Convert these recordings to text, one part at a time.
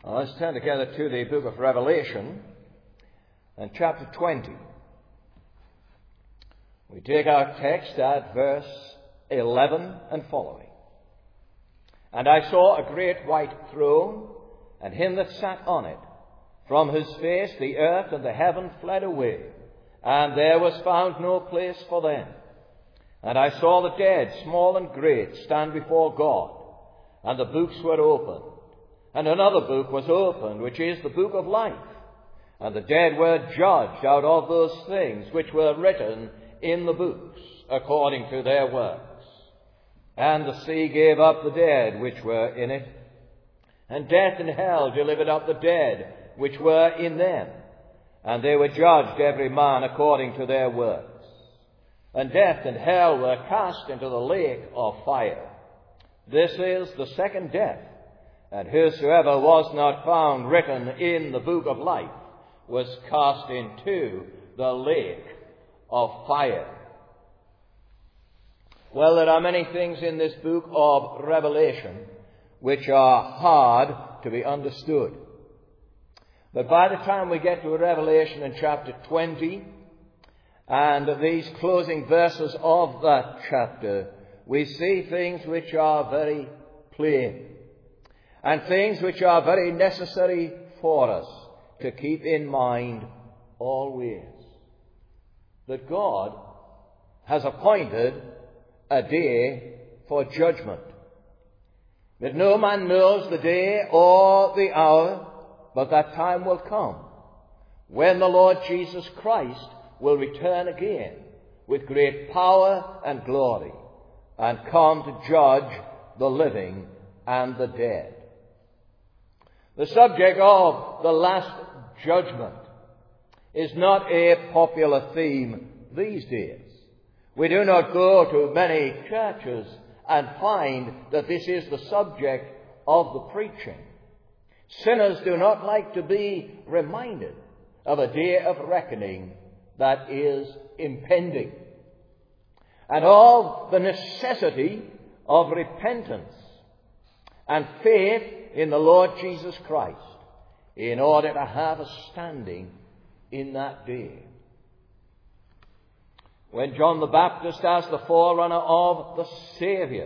Let's turn together to the book of Revelation and chapter 20. We take our text at verse 11 and following. And I saw a great white throne, and him that sat on it. From whose face the earth and the heaven fled away, and there was found no place for them. And I saw the dead, small and great, stand before God, and the books were opened. And another book was opened, which is the book of life. And the dead were judged out of those things which were written in the books, according to their works. And the sea gave up the dead which were in it, and death and hell delivered up the dead which were in them. And they were judged every man according to their works. And death and hell were cast into the lake of fire. This is the second death. And whosoever was not found written in the book of life was cast into the lake of fire. Well, there are many things in this book of Revelation which are hard to be understood. But by the time we get to Revelation in chapter 20 and these closing verses of that chapter, we see things which are very plain and things which are very necessary for us to keep in mind always. That God has appointed a day for judgment. That no man knows the day or the hour, but that time will come when the Lord Jesus Christ will return again with great power and glory and come to judge the living and the dead. The subject of the last judgment is not a popular theme these days. We do not go to many churches and find that this is the subject of the preaching. Sinners do not like to be reminded of a day of reckoning that is impending, and of the necessity of repentance and faith in the Lord Jesus Christ in order to have a standing in that day. When John the Baptist, as the forerunner of the Saviour,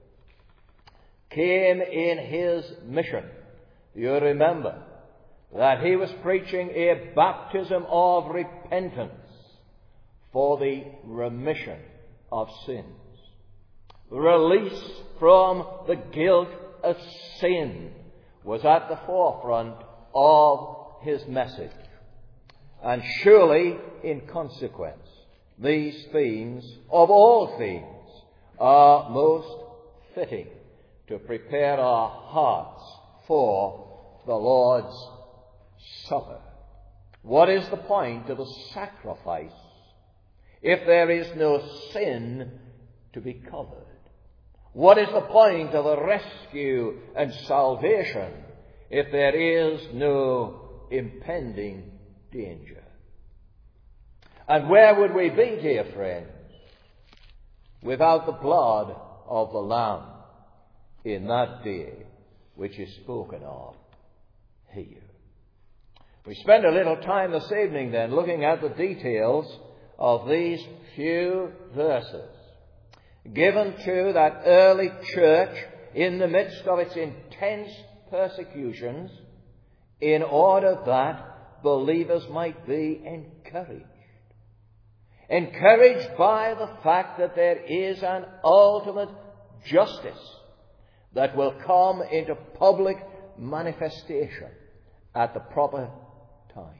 came in his mission, you remember that he was preaching a baptism of repentance for the remission of sins, release from the guilt of sin was at the forefront of his message. And surely, in consequence, these themes, of all themes, are most fitting to prepare our hearts for the Lord's Supper. What is the point of a sacrifice if there is no sin to be covered? What is the point of a rescue and salvation if there is no impending danger? And where would we be, dear friends, without the blood of the Lamb in that day which is spoken of here? We spend a little time this evening then looking at the details of these few verses given to that early church in the midst of its intense persecutions, in order that believers might be encouraged. Encouraged by the fact that there is an ultimate justice that will come into public manifestation at the proper time.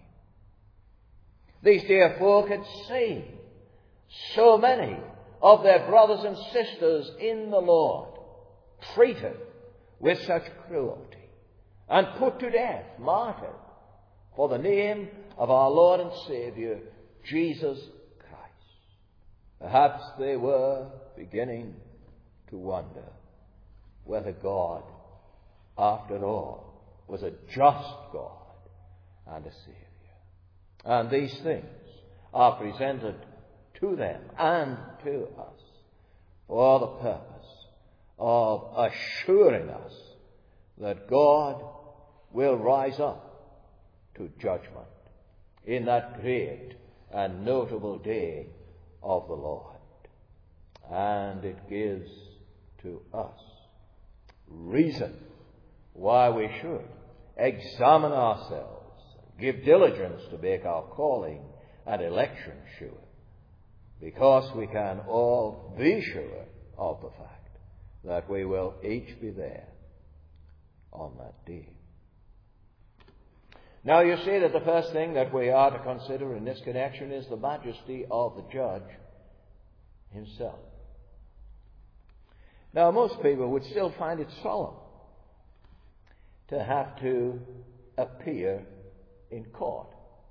These dear folk had seen so many of their brothers and sisters in the Lord treated with such cruelty and put to death, martyred, for the name of our Lord and Saviour, Jesus Christ. Perhaps they were beginning to wonder whether God, after all, was a just God and a Saviour. And these things are presented to them and to us for the purpose of assuring us that God will rise up to judgment in that great and notable day of the Lord. And it gives to us reason why we should examine ourselves, give diligence to make our calling and election sure, because we can all be sure of the fact that we will each be there on that day. Now you see that the first thing that we are to consider in this connection is the majesty of the judge himself. Now most people would still find it solemn to have to appear in court.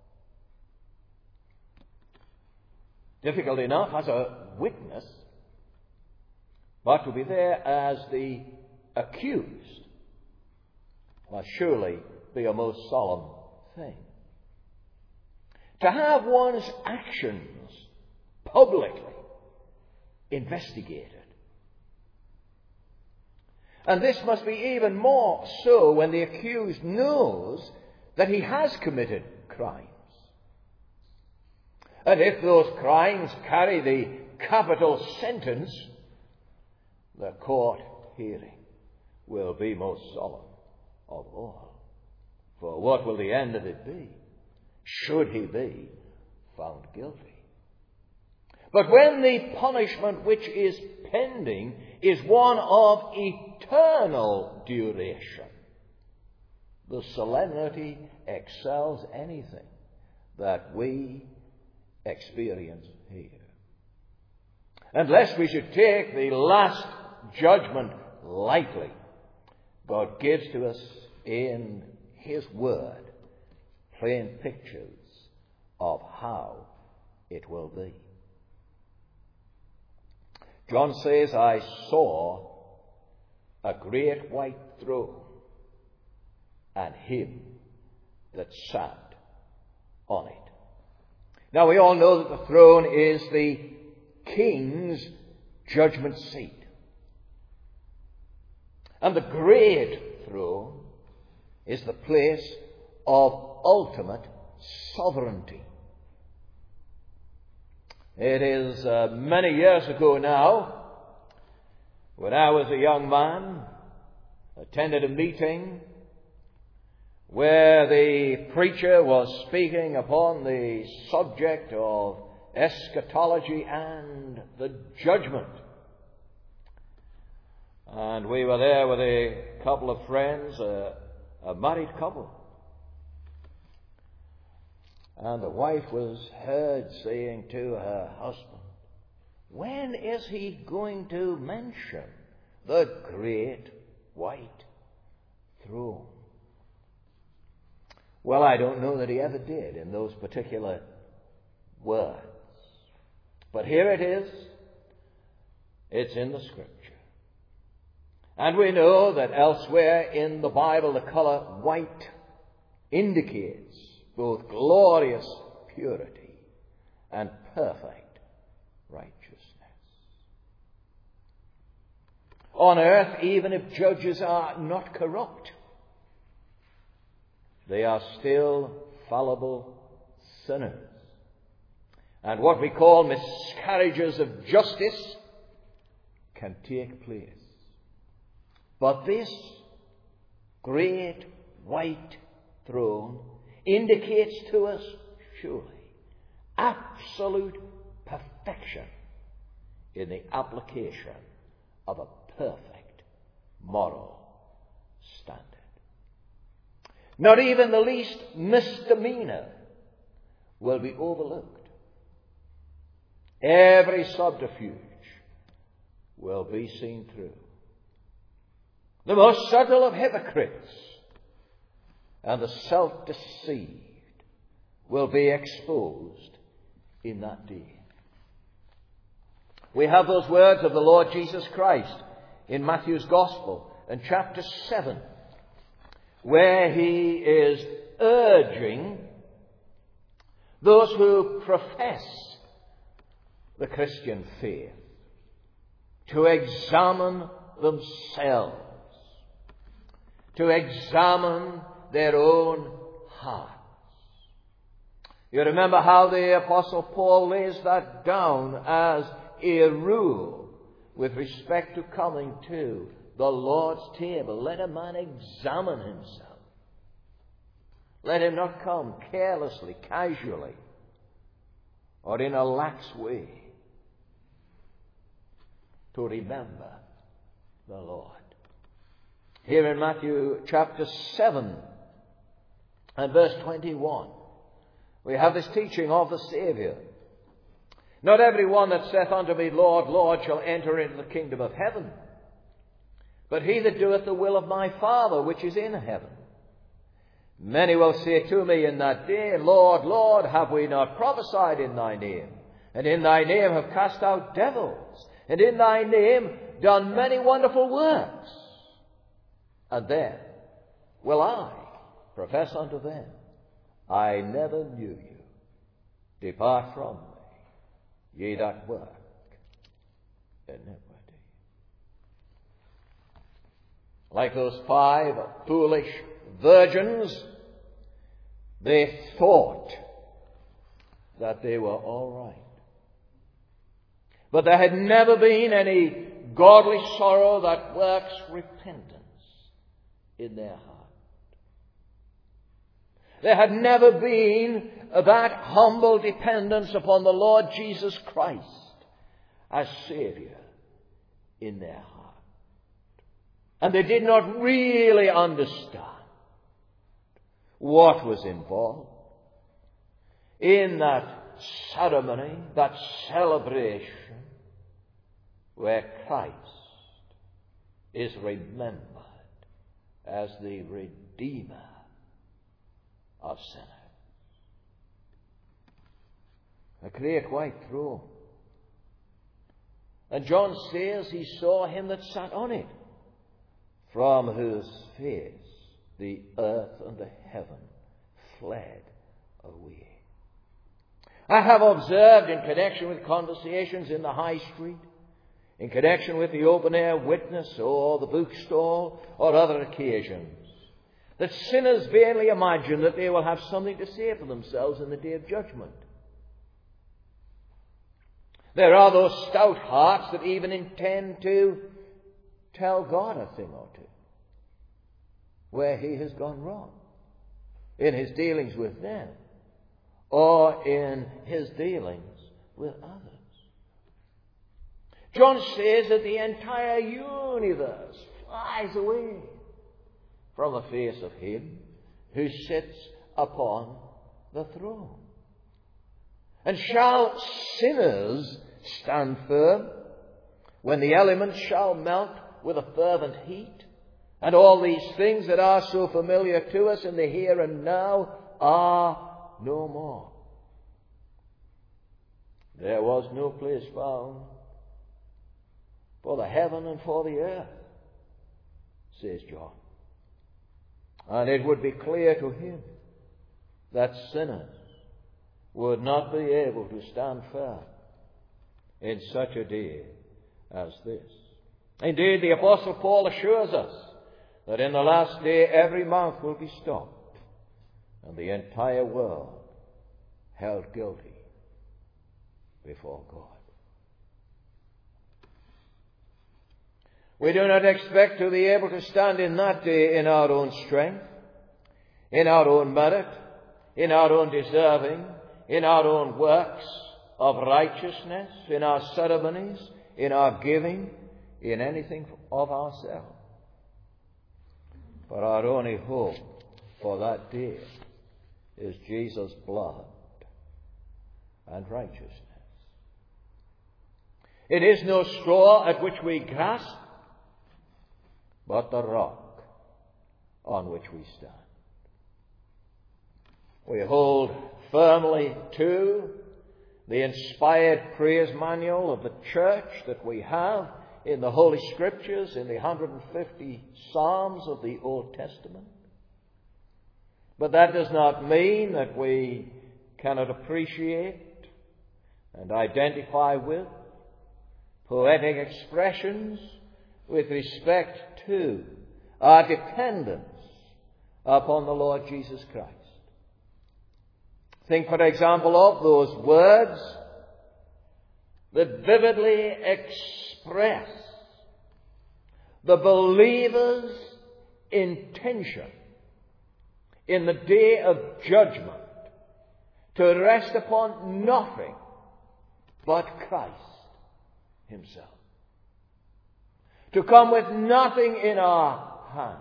Difficult enough as a witness, but to be there as the accused must surely be a most solemn thing. To have one's actions publicly investigated. And this must be even more so when the accused knows that he has committed crimes. And if those crimes carry the capital sentence, the court hearing will be most solemn of all. For what will the end of it be, should he be found guilty? But when the punishment which is pending is one of eternal duration, the solemnity excels anything that we experience here. And lest we should take the last judgment lightly, God gives to us in His Word plain pictures of how it will be. John says, I saw a great white throne and him that sat on it. Now we all know that the throne is the king's judgment seat. And the great throne is the place of ultimate sovereignty. It is many years ago now, when I was a young man, attended a meeting where the preacher was speaking upon the subject of eschatology and the judgment. And we were there with a couple of friends, a married couple. And the wife was heard saying to her husband, when is he going to mention the great white throne? Well, I don't know that he ever did in those particular words. But here it is. It's in the Scripture. And we know that elsewhere in the Bible the color white indicates both glorious purity and perfect righteousness. On earth, even if judges are not corrupt, they are still fallible sinners. And what we call miscarriages of justice can take place. But this great white throne indicates to us, surely, absolute perfection in the application of a perfect moral standard. Not even the least misdemeanor will be overlooked. Every subterfuge will be seen through. The most subtle of hypocrites and the self-deceived will be exposed in that day. We have those words of the Lord Jesus Christ in Matthew's Gospel in chapter 7, where he is urging those who profess the Christian faith to examine themselves, to examine their own hearts. You remember how the Apostle Paul lays that down as a rule with respect to coming to the Lord's table. Let a man examine himself. Let him not come carelessly, casually, or in a lax way to remember the Lord. Here in Matthew chapter 7 and verse 21, we have this teaching of the Saviour. Not every one that saith unto me, Lord, Lord, shall enter into the kingdom of heaven, but he that doeth the will of my Father which is in heaven. Many will say to me in that day, Lord, Lord, have we not prophesied in thy name? And in thy name have cast out devils, and in thy name done many wonderful works. And then will I profess unto them, I never knew you. Depart from me, ye that work iniquity. Like those 5 foolish virgins, they thought that they were all right. But there had never been any godly sorrow that works repentance in their heart. There had never been that humble dependence upon the Lord Jesus Christ as Saviour in their heart. And they did not really understand what was involved in that ceremony, that celebration, where Christ is remembered as the Redeemer of sinners. A clear white throne. And John says he saw him that sat on it, from whose face the earth and the heaven fled away. I have observed in connection with conversations in the high street, in connection with the open-air witness or the bookstall or other occasions, that sinners vainly imagine that they will have something to say for themselves in the day of judgment. There are those stout hearts that even intend to tell God a thing or two where he has gone wrong in his dealings with them or in his dealings with others. John says that the entire universe flies away from the face of him who sits upon the throne. And shall sinners stand firm when the elements shall melt with a fervent heat, and all these things that are so familiar to us in the here and now are no more? There was no place found for the heaven and for the earth, says John. And it would be clear to him that sinners would not be able to stand firm in such a day as this. Indeed, the Apostle Paul assures us that in the last day every mouth will be stopped and the entire world held guilty before God. We do not expect to be able to stand in that day in our own strength, in our own merit, in our own deserving, in our own works of righteousness, in our ceremonies, in our giving, in anything of ourselves. For our only hope for that day is Jesus' blood and righteousness. It is no straw at which we grasp, but the rock on which we stand. We hold firmly to the inspired praise manual of the church that we have in the Holy Scriptures, in the 150 Psalms of the Old Testament. But that does not mean that we cannot appreciate and identify with poetic expressions with respect to our dependence upon the Lord Jesus Christ. Think, for example, of those words that vividly express the believer's intention in the day of judgment to rest upon nothing but Christ himself. To come with nothing in our hand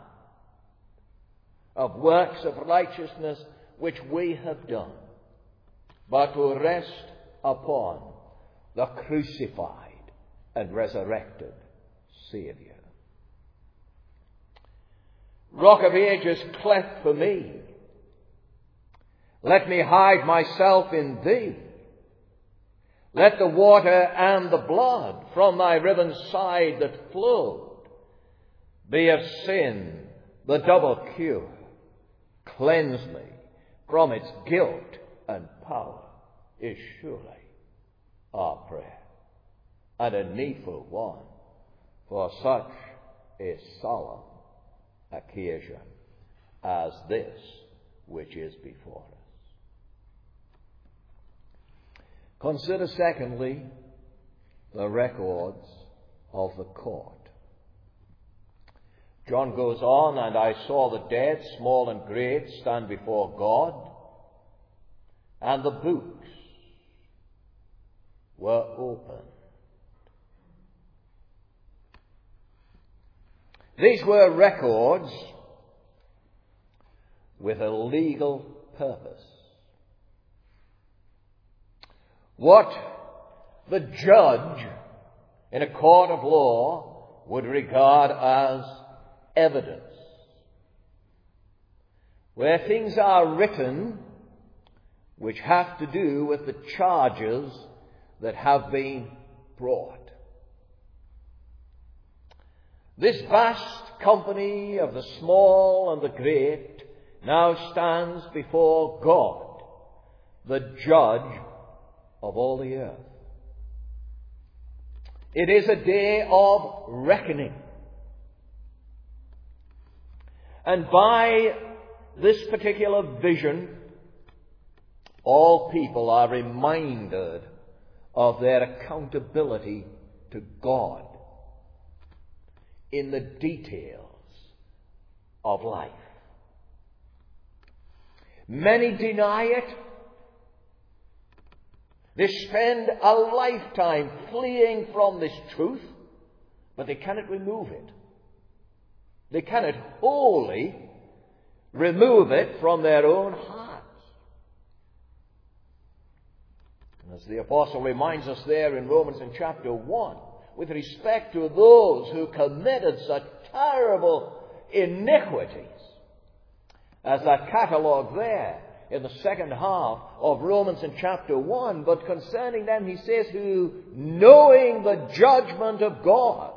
of works of righteousness which we have done, but to rest upon the crucified and resurrected Saviour. Rock of Ages, cleft for me, let me hide myself in thee. Let the water and the blood from thy riven side that flowed be of sin the double cure. Cleanse me from its guilt and power is surely our prayer, and a needful one for such a solemn occasion as this which is before us. Consider, secondly, the records of the court. John goes on, and I saw the dead, small and great, stand before God, and the books were opened. These were records with a legal purpose. What the judge in a court of law would regard as evidence. Where things are written which have to do with the charges that have been brought. This vast company of the small and the great now stands before God, the judge of all the earth. It is a day of reckoning. And by this particular vision, all people are reminded of their accountability to God in the details of life. Many deny it. They spend a lifetime fleeing from this truth, but they cannot remove it. They cannot wholly remove it from their own hearts. And as the apostle reminds us there in Romans in chapter 1, with respect to those who committed such terrible iniquities, as that catalogue there in the second half of Romans in chapter 1, but concerning them he says, who, knowing the judgment of God,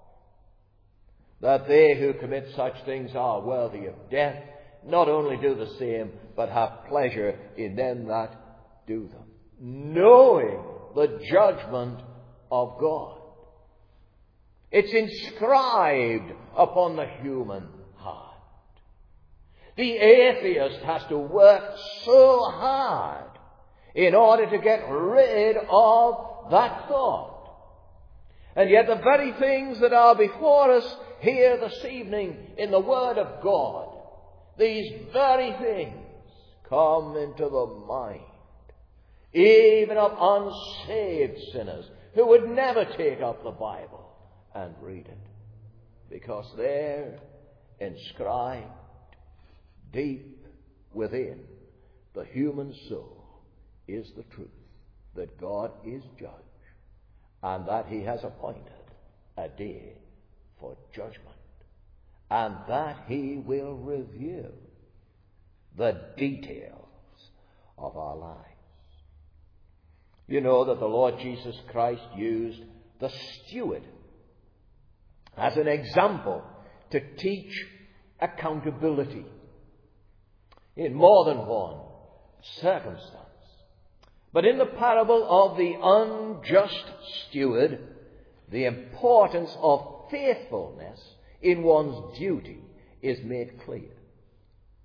that they who commit such things are worthy of death, not only do the same, but have pleasure in them that do them. Knowing the judgment of God. It's inscribed upon the human heart. The atheist has to work so hard in order to get rid of that thought. And yet the very things that are before us here this evening in the Word of God, these very things come into the mind, even of unsaved sinners who would never take up the Bible and read it, because they're inscribed deep within the human soul is the truth that God is judge, and that he has appointed a day for judgment, and that he will review the details of our lives. You know that the Lord Jesus Christ used the steward as an example to teach accountability in more than one circumstance. But in the parable of the unjust steward, the importance of faithfulness in one's duty is made clear.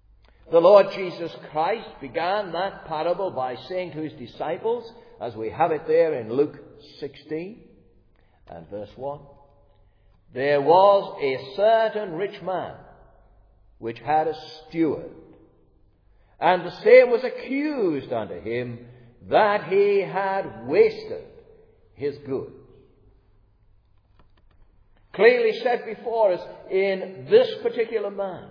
The Lord Jesus Christ began that parable by saying to his disciples, as we have it there in Luke 16 and verse 1, there was a certain rich man which had a steward, and the same was accused unto him that he had wasted his goods. Clearly set before us in this particular man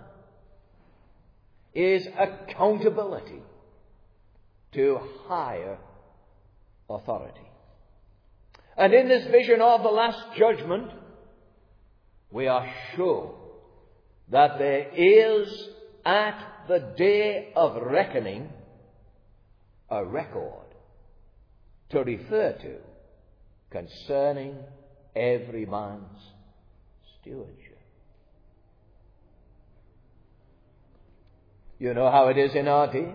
is accountability to higher authority. And in this vision of the Last Judgment, we are sure that there is at the day of reckoning a record to refer to concerning every man's stewardship. You know how it is in our day.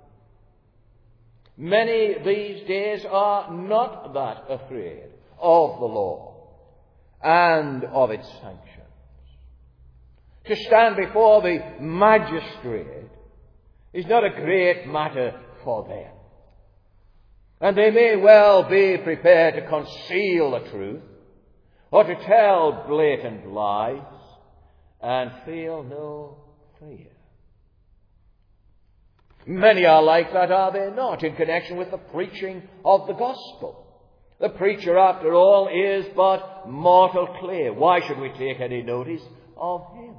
Many these days are not that afraid of the law and of its sanctions. To stand before the magistrate is not a great matter for them. And they may well be prepared to conceal the truth or to tell blatant lies and feel no fear. Many are like that, are they not, in connection with the preaching of the gospel? The preacher, after all, is but mortal clay. Why should we take any notice of him?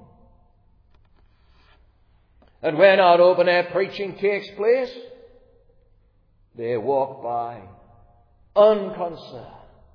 And when our open-air preaching takes place, they walk by unconcerned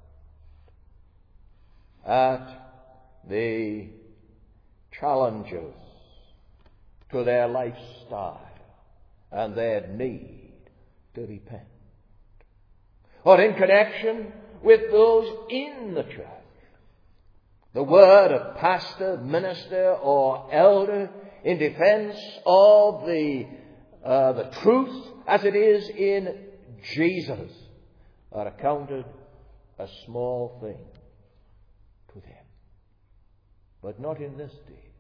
at the challenges to their lifestyle and their need to repent. Or in connection with those in the church, the word of pastor, minister, or elder in defense of the truth as it is in Jesus are accounted a small thing to them. But not in this day.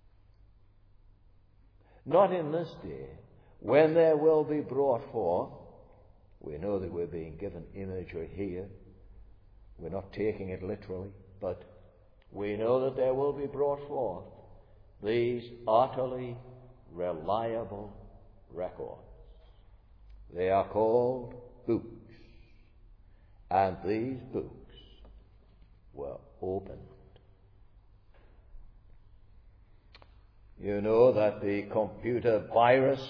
Not in this day, when there will be brought forth, we know that we're being given imagery here. We're not taking it literally, but we know that there will be brought forth these utterly reliable records. They are called books. And these books were opened. You know that the computer virus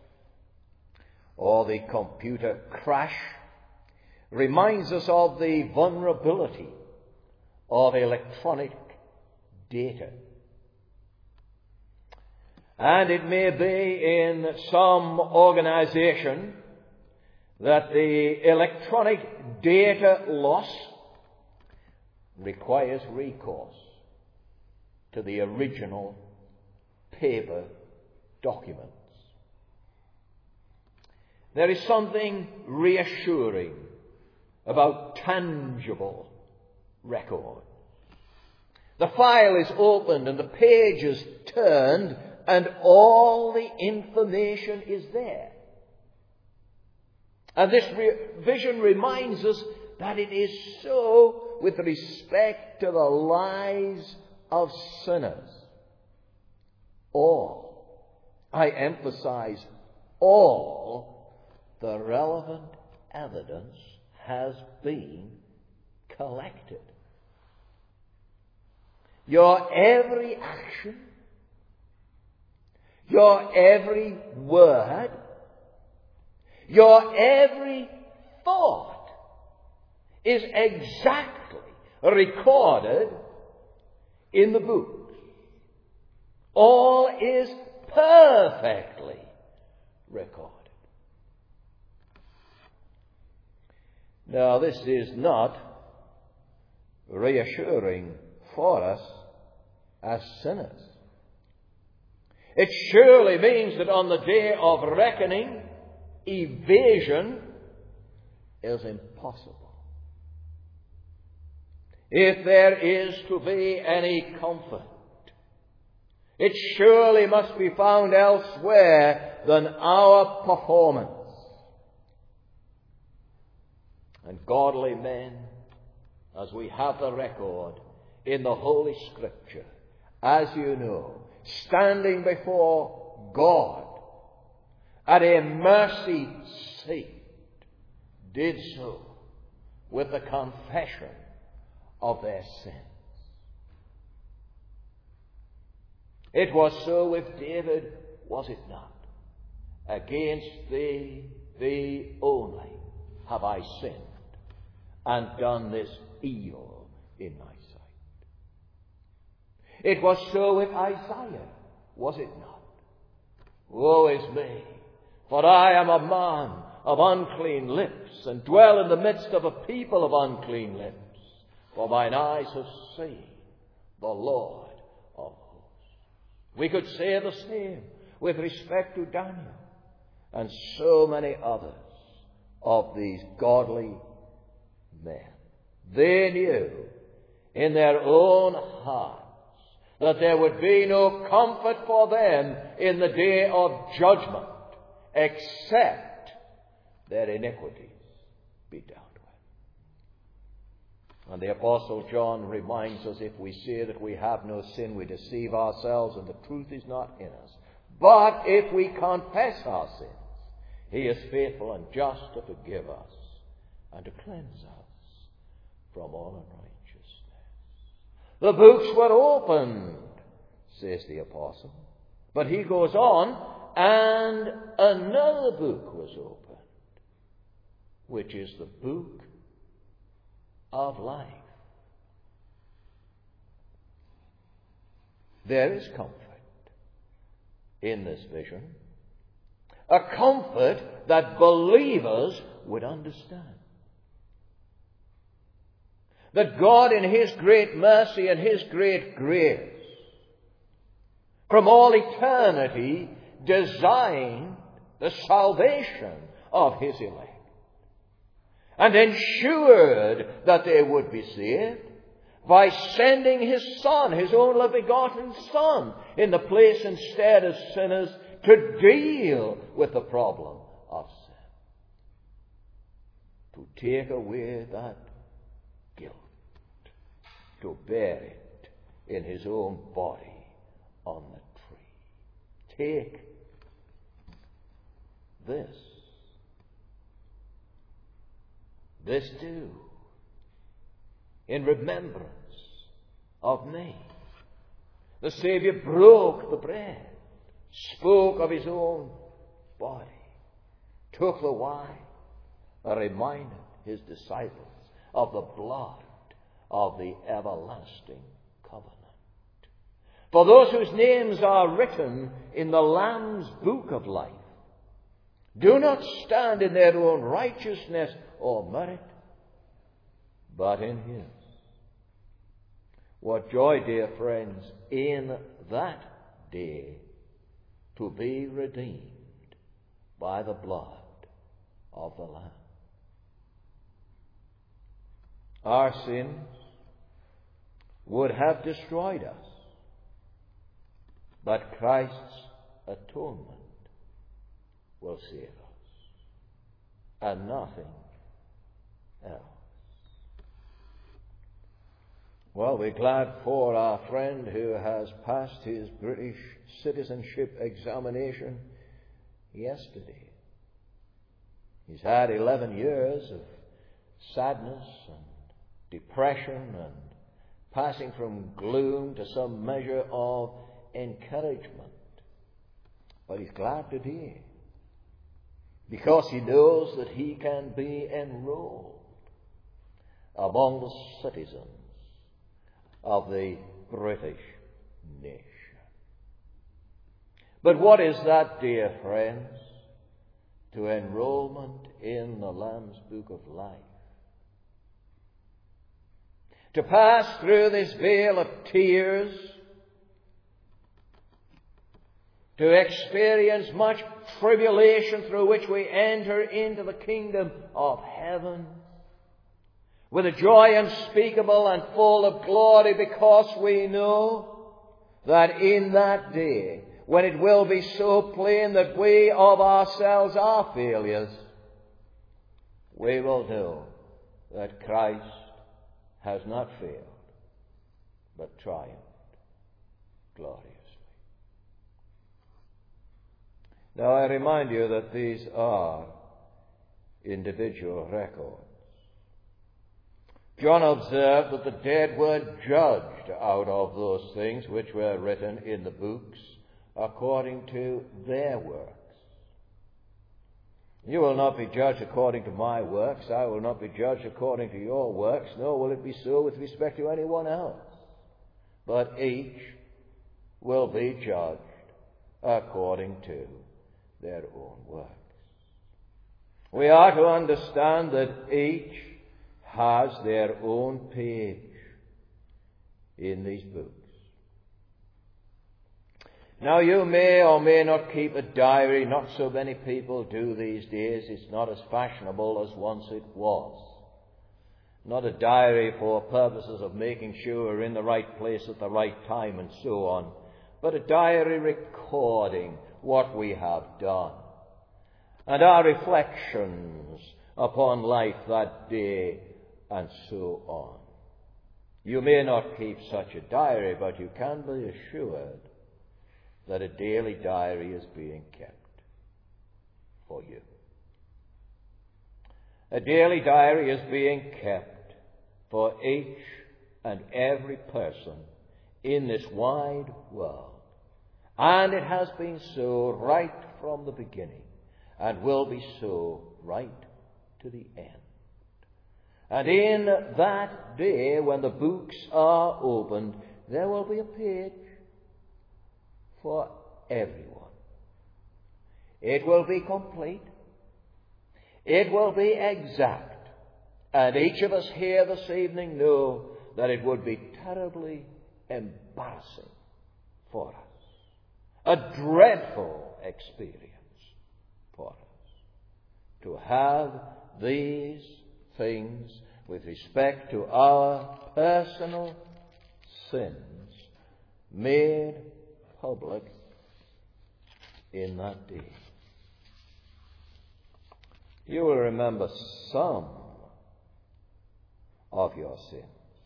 or the computer crash reminds us of the vulnerability of electronic data. And it may be in some organization that the electronic data loss requires recourse to the original paper documents. There is something reassuring about tangible record. The file is opened and the page is turned and all the information is there. And this vision reminds us that it is so with respect to the lives of sinners. All, I emphasize all, the relevant evidence has been collected. Your every action, your every word, your every thought is exactly recorded in the books. All is perfectly recorded. Now, this is not reassuring for us as sinners. It surely means that on the day of reckoning, evasion is impossible. If there is to be any comfort It surely must be found elsewhere than our performance. And godly men, as we have the record in the Holy Scripture, as you know, standing before God at a mercy seat, did so with the confession of their sins. It was so with David, was it not? Against thee only have I sinned, and done this evil in thy sight. It was so with Isaiah, was it not? Woe is me, for I am a man of unclean lips, and dwell in the midst of a people of unclean lips. For mine eyes have seen the Lord of hosts. We could say the same with respect to Daniel and so many others of these godly men. They knew in their own hearts that there would be no comfort for them in the day of judgment except their iniquities be dealt with. And the Apostle John reminds us, if we say that we have no sin, we deceive ourselves and the truth is not in us. But if we confess our sins, he is faithful and just to forgive us and to cleanse us from all unrighteousness. The books were opened, says the Apostle. But he goes on, and another book was opened, which is the book of life. There is comfort in this vision, a comfort that believers would understand. That God in his great mercy and his great grace, from all eternity, designed the salvation of his elect and ensured that they would be saved by sending his Son, his only begotten Son, in the place instead of sinners to deal with the problem of sin, to take away that guilt, to bear it in his own body on the tree. Take this do in remembrance of me. The Savior broke the bread, spoke of his own body, took the wine, and reminded his disciples of the blood of the everlasting covenant. For those whose names are written in the Lamb's book of life do not stand in their own righteousness or merit, but in his. What joy, dear friends, in that day to be redeemed by the blood of the Lamb. Our sins would have destroyed us, but Christ's atonement will save us, and nothing else. Well, we're glad for our friend who has passed his British citizenship examination yesterday. He's had 11 years of sadness and depression and passing from gloom to some measure of encouragement. But he's glad today because he knows that he can be enrolled among the citizens of the British nation. But what is that, dear friends, to enrollment in the Lamb's Book of Life? To pass through this vale of tears, to experience much tribulation through which we enter into the kingdom of heaven, with a joy unspeakable and full of glory, because we know that in that day, when it will be so plain that we of ourselves are failures, we will know that Christ has not failed, but triumphed gloriously. Now I remind you that these are individual records. John observed that the dead were judged out of those things which were written in the books according to their works. You will not be judged according to my works. I will not be judged according to your works, nor will it be so with respect to anyone else. But each will be judged according to their own works. We are to understand that each has their own page in these books. Now you may or may not keep a diary. Not so many people do these days. It's not as fashionable as once it was. Not a diary for purposes of making sure we're in the right place at the right time and so on, but a diary recording what we have done and our reflections upon life that day and so on. You may not keep such a diary, but you can be assured that a daily diary is being kept for you. A daily diary is being kept for each and every person in this wide world. And it has been so right from the beginning and will be so right to the end. And in that day, when the books are opened, there will be a page for everyone. It will be complete. It will be exact. And each of us here this evening know that it would be terribly embarrassing for us. A dreadful experience for us to have these things with respect to our personal sins made public in that day. You will remember some of your sins.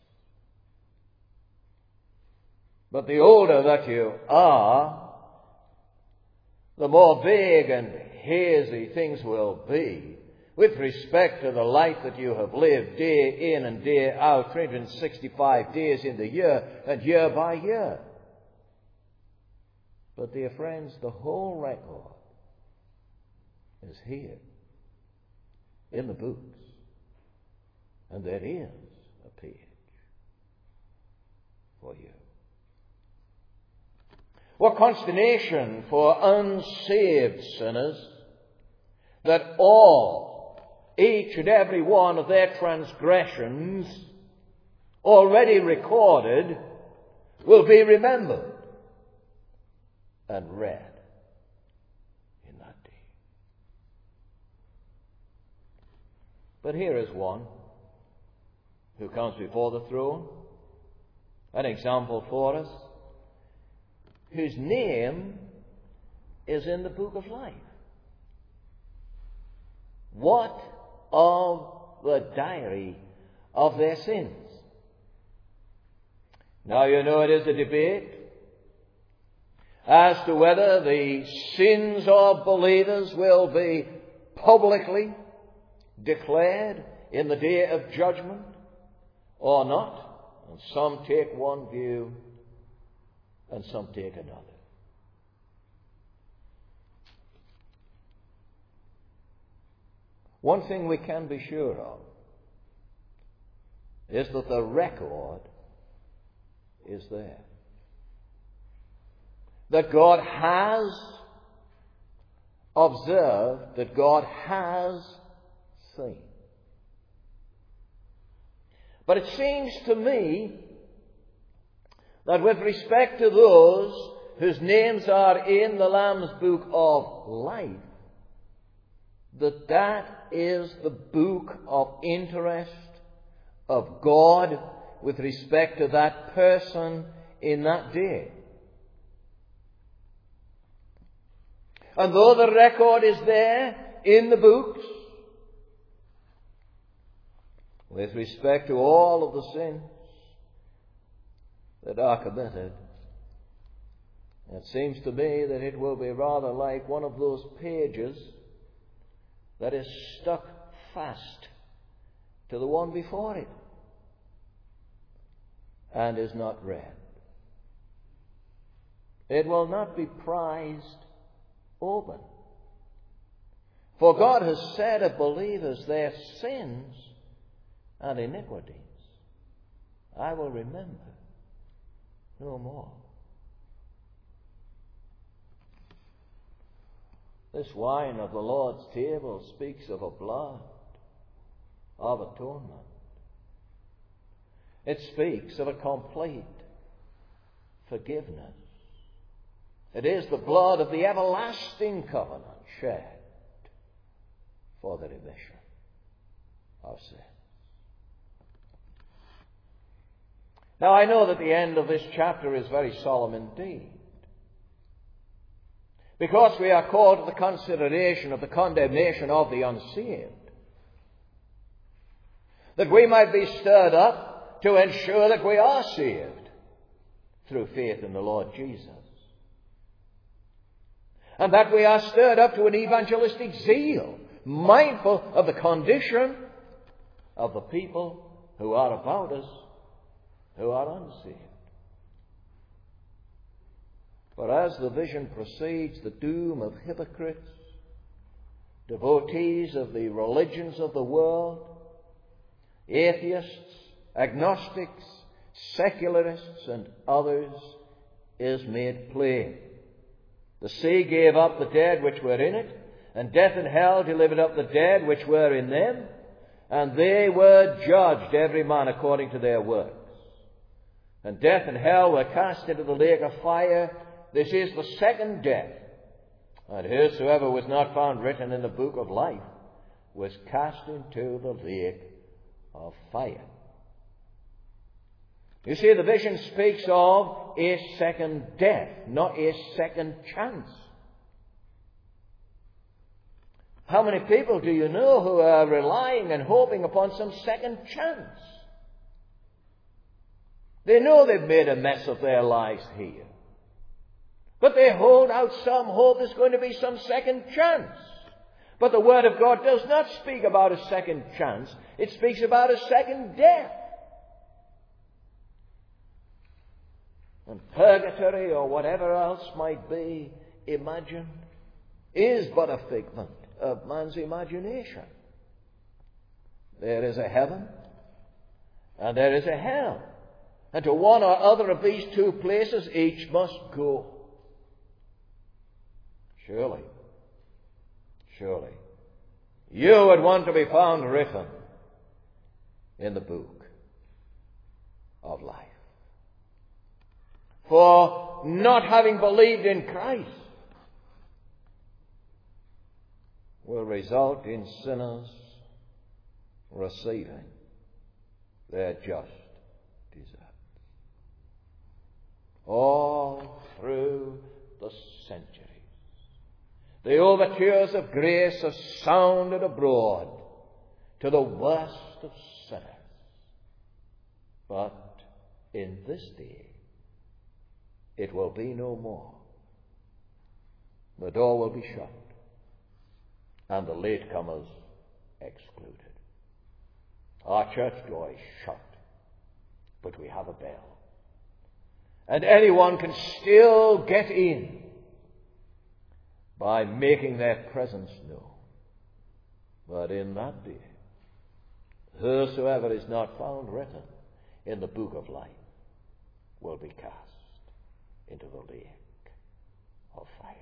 But the older that you are, the more vague and hazy things will be with respect to the life that you have lived day in and day out, 365 days in the year and year by year. But dear friends, the whole record is here in the books, and there is a page for you. What consternation for unsaved sinners that all, each and every one of their transgressions already recorded will be remembered and read in that day. But here is one who comes before the throne, an example for us, whose name is in the book of life. What of the diary of their sins? Now you know it is a debate as to whether the sins of believers will be publicly declared in the day of judgment or not. And some take one view and some take another. One thing we can be sure of is that the record is there. That God has observed, that God has seen. But it seems to me that with respect to those whose names are in the Lamb's book of life, that is the book of interest of God with respect to that person in that day. And though the record is there in the books, with respect to all of the sins that are committed, it seems to me that it will be rather like one of those pages that is stuck fast to the one before it and is not read. It will not be prized open. For God has said of believers, their sins and iniquities I will remember no more. This wine of the Lord's table speaks of a blood of atonement. It speaks of a complete forgiveness. It is the blood of the everlasting covenant shed for the remission of sin. Now, I know that the end of this chapter is very solemn indeed, because we are called to the consideration of the condemnation of the unsaved, that we might be stirred up to ensure that we are saved through faith in the Lord Jesus, and that we are stirred up to an evangelistic zeal, mindful of the condition of the people who are about us, who are unsaved. For as the vision proceeds, the doom of hypocrites, devotees of the religions of the world, atheists, agnostics, secularists, and others is made plain. The sea gave up the dead which were in it, and death and hell delivered up the dead which were in them, and they were judged, every man according to their works. And death and hell were cast into the lake of fire. This is the second death. And whosoever was not found written in the book of life was cast into the lake of fire. You see, the vision speaks of a second death, not a second chance. How many people do you know who are relying and hoping upon some second chance? They know they've made a mess of their lives here, but they hold out some hope there's going to be some second chance. But the Word of God does not speak about a second chance. It speaks about a second death. And purgatory, or whatever else might be imagined, is but a figment of man's imagination. There is a heaven and there is a hell. And to one or other of these two places each must go. Surely, you would want to be found written in the book of life. For not having believed in Christ will result in sinners receiving their just desert. All through the centuries, the overtures of grace have sounded abroad to the worst of sinners. But in this day, it will be no more. The door will be shut, and the latecomers excluded. Our church door is shut, but we have a bell. And anyone can still get in by making their presence known. But in that day, whosoever is not found written in the book of life will be cast into the lake of fire.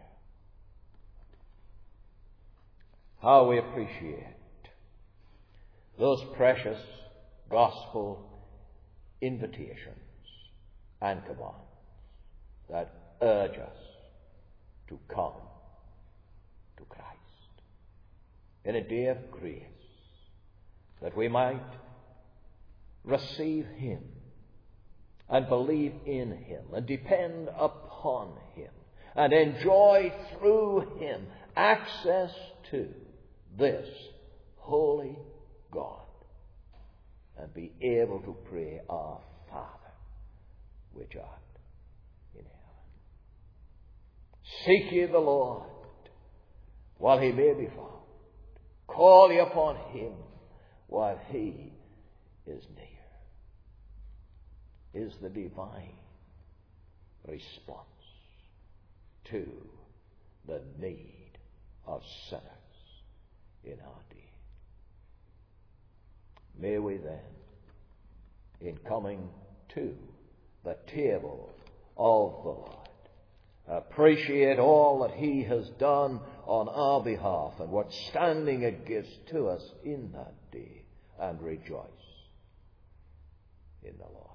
How we appreciate those precious gospel invitations and commands that urge us to come to Christ in a day of grace, that we might receive Him and believe in Him and depend upon Him and enjoy through him access to this holy God, and be able to pray, Our Father, which art in heaven. Seek ye the Lord while he may be found. Call ye upon him while he is near, is the divine response to the need of sinners in our day. May we then, in coming to the table of the Lord, appreciate all that he has done on our behalf and what standing it gives to us in that day, and rejoice in the Lord.